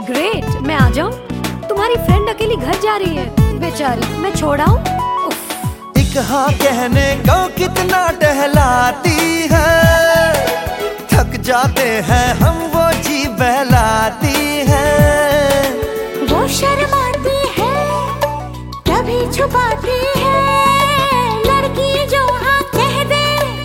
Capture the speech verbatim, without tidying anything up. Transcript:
Great, मैं आ जाऊं? तुम्हारी फ्रेंड अकेली घर जा रही है, बेचारी, मैं छोड़ आऊं? एक हाँ कहने को कितना टहलाती है, थक जाते हैं हम